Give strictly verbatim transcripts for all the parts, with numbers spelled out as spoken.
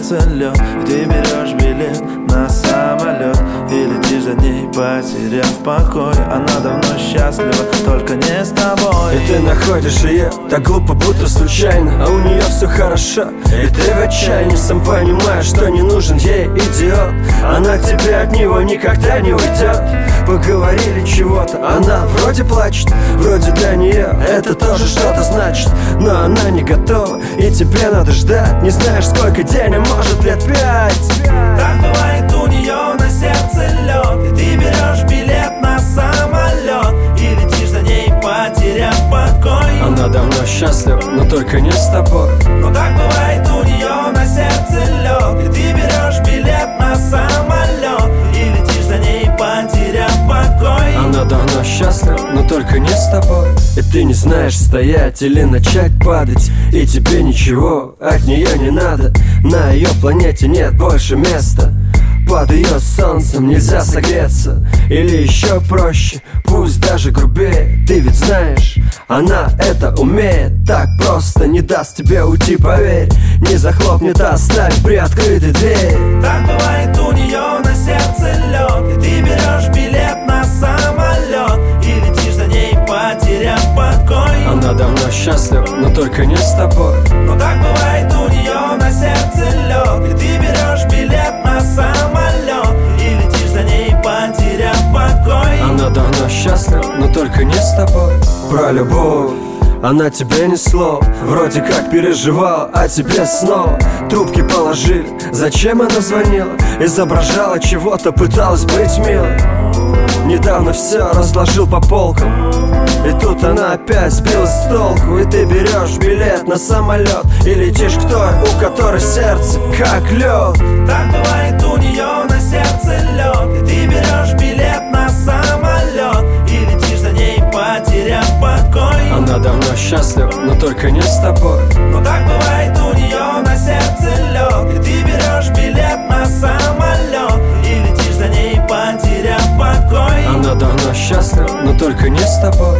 сердце лед. И ты берешь билет на самолет и летишь за ней, потеряв покой. Она давно счастлива, только не с тобой. И ты находишь ее так глупо, будто случайно, а у нее все хорошо, и ты в отчаянии. Сам понимаешь, что не нужен ей идиот. Она к тебе от него никогда не уйдет. Поговорили чего-то, она вроде плачет, вроде для нее это тоже что-то значит. Но она не готова, и тебе надо ждать. Не знаешь, сколько день, а может лет пять. Так бывает у нее на сердце лед. И ты берешь билет на самолет и летишь за ней, потеряв покой. Она давно счастлива, но только не с тобой. Но так бывает у нее на сердце лед. И ты берешь билет на самолет и летишь за ней, потеряв покой. Она давно счастлива, но только не с тобой. И ты не знаешь, стоять или начать падать, и тебе ничего от нее не надо. На ее планете нет больше места. Под ее солнцем нельзя согреться. Или еще проще, пусть даже грубее. Ты ведь знаешь, она это умеет. Так просто не даст тебе уйти, поверь. Не захлопнет, а оставит приоткрытой дверь. Так бывает у нее на сердце лед. И ты берешь билет на самолет и летишь за ней, потеряв покой. Она давно счастлива, но только не с тобой. Но так бывает у нее на сердце лед. И ты берешь билет на самолет и летишь за ней, потеряв покой. Она давно счастлива, но только не с тобой. Про любовь она тебе ни слов. Вроде как переживала, а тебе снова трубки положили. Зачем она звонила? Изображала чего-то, пыталась быть милой. Недавно все разложил по полкам, и тут она опять сбилась с толку. И ты берешь билет на самолет и летишь к той, у которой сердце как лед. Так бывает у нее на сердце лед. И ты берешь билет на самолет и летишь за ней, потеряв покой. Она давно счастлива, но только не с тобой. Но так бывает у нее на сердце лед. И ты берешь билет на самолет и летишь за ней, потеряв покой. Она давно счастлива, но только не с тобой.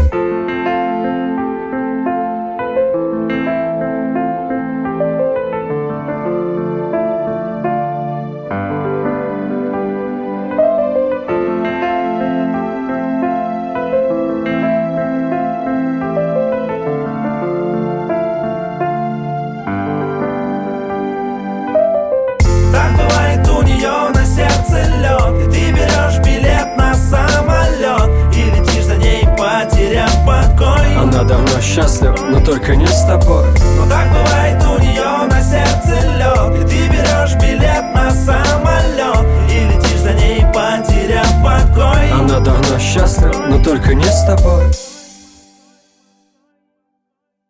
Так бывает у нее на сердце лед. И ты берешь билет на самолет и летишь за ней, потеряв покой. Она давно счастлива, но только не с тобой. Но так бывает у нее на сердце лед. И ты берешь билет на самолет и летишь за ней, потеряв покой. Она давно счастлива, но только не с тобой.